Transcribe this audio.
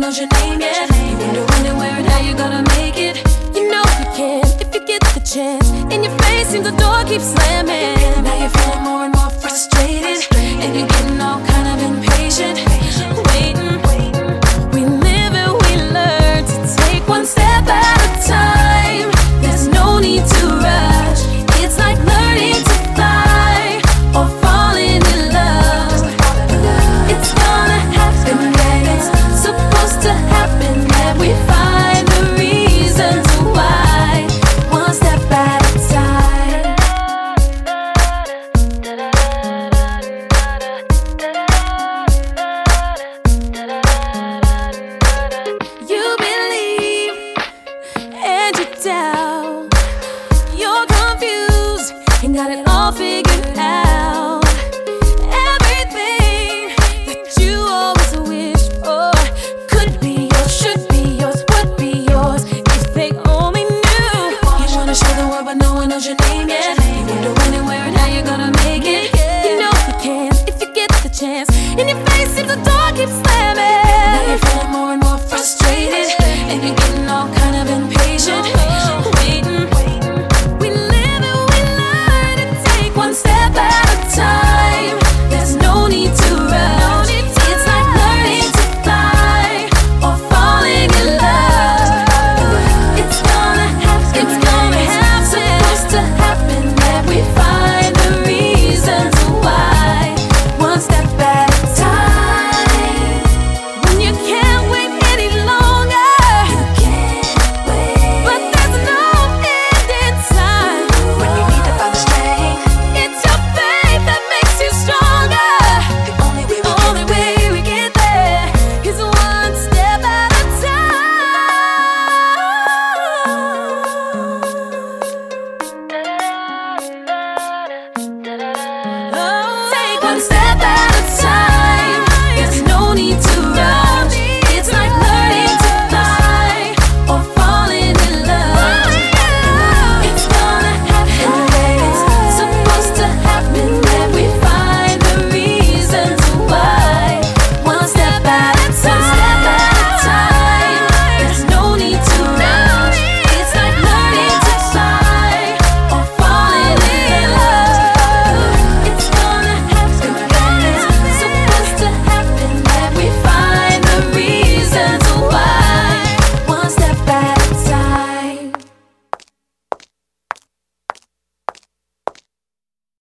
knows your name yet. You wonder when and where and how you're gonna make it. You know you can if you get the chance. In your face seems the door keeps slamming. Now you're feeling more and more frustrated, and you're getting all kind of impatient. Waiting, we live and we learn to take one step at a time. There's no need to rush. It's like learning to fly or falling in love. It's gonna happen when it's supposed to happen, and we find the reasons why. One step at a time. You believe and you doubt. You're confused and got it all figured out. Everything that you always wished for could be yours, should be yours, would be yours if they only knew. You wanna show the world, but no one knows your name yet. You wonder when and where and how you're gonna make it. You know you can if you get the chance. In your face, if the door keeps